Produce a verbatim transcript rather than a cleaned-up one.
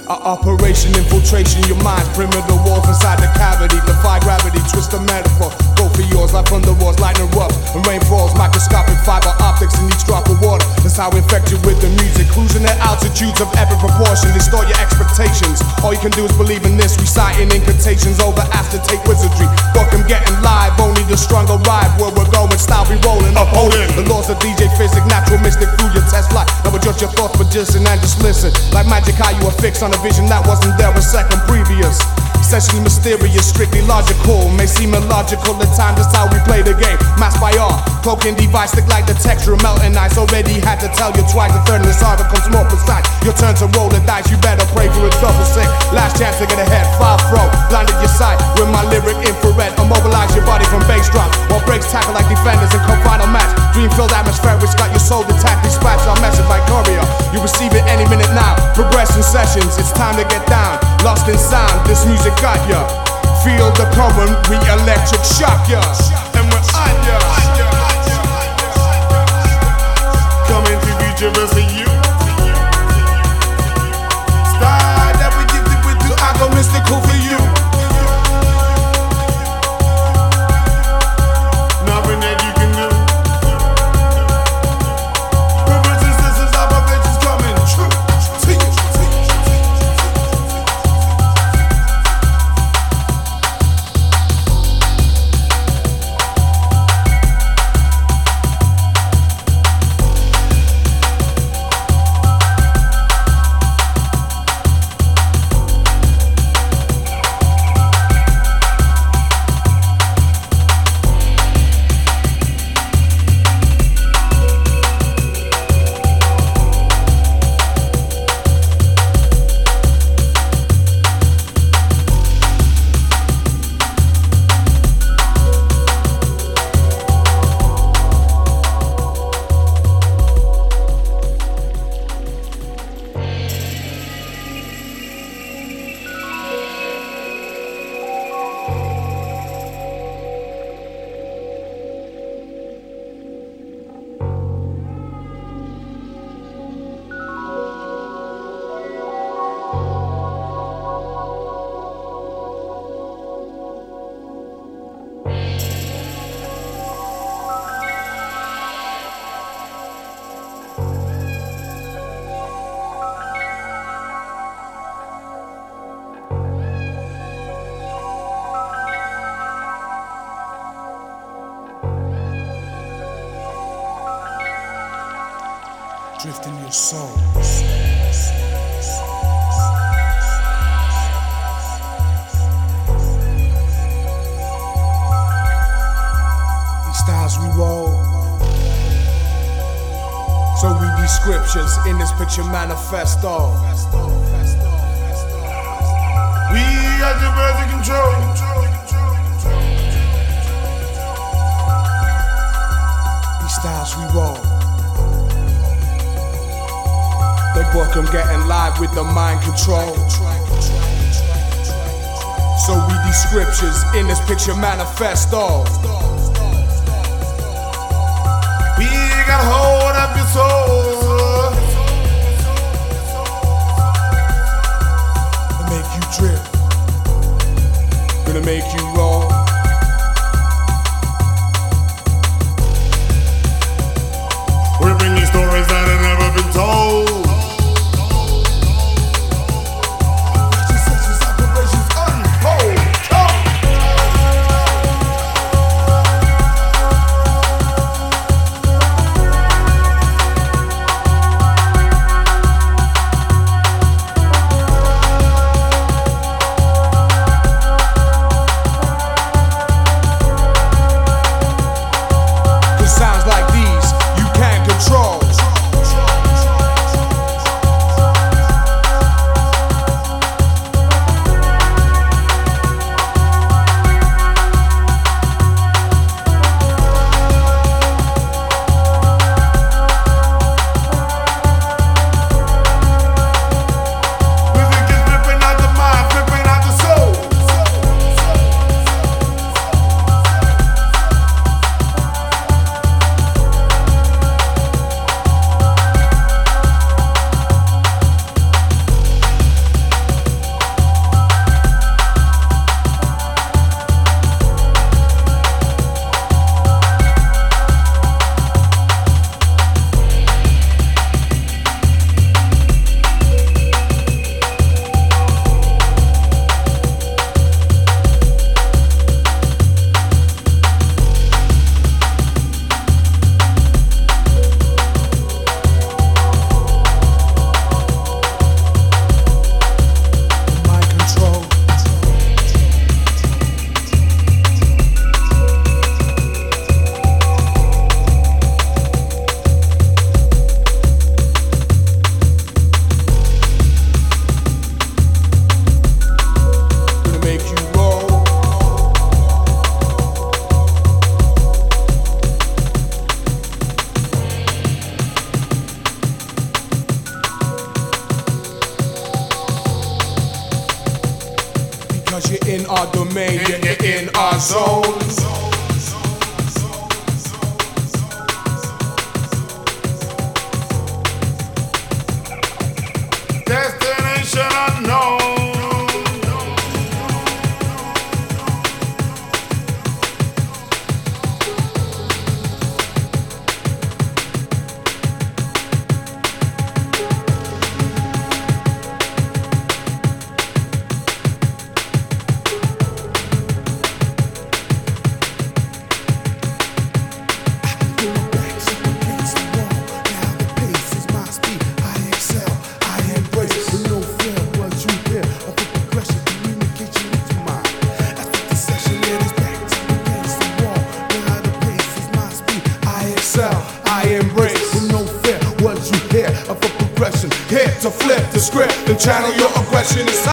Our operation, infiltration, your mind's perimeter walls inside the cavity. Defy gravity, twist the metaphor. Go for yours, like thunder roars, lightning erupts, and rain falls. Microscopic fiber optics in each drop of water. That's how we infect you with the music. Cruising at altitudes of epic proportion. Distort your expectations. All you can do is believe in this. Reciting incantations over acetate wizardry. Fuck them getting live, only the stronger ride. Where we're going, style be rolling, upholding the laws of D J physics, natural mystic through your test flight. Now adjust your thoughts, but just and just listen. Like magic, how you were fixed on a vision that wasn't there a second previous. Essentially mysterious, strictly logical. May seem illogical at times, that's how we play the game. Masked by art, cloaking device, stick like the texture of melting ice. Already had to tell you twice, the third and the side becomes more precise. Your turn to roll the dice, you better pray for a double sink. Last chance to get ahead, far throw, blinded your sight with my lyric infrared. Immobilize your body from bass drop, while breaks tackle like defenders and come final match. Dream-filled atmosphere which got your soul detached. Dispatch our message by courier, you receive it any minute now. Progression sessions, it's time to get down. Lost in sound, this music got ya. Feel the current, we electric shock ya. And we're on ya. Coming to reach your rest of you. Style that we gifted with you, I go mystical for you. Nothing that you can do. Brothers and sisters, our provisions coming true to you. Drift in your soul. These styles we roll. So read these scriptures in this picture manifesto. We got the birds in control. These styles we roll. The book I'm getting live with the mind control. So read these scriptures in this picture manifesto. We got hold of your soul. Gonna make you drip. Gonna make you roll. We're bringing stories that have never been told. Cause you're in our domain, yeah, you're in our zone. Destination unknown. I embrace with no fear what you hear of a progression. Here to flip the script and channel your aggression.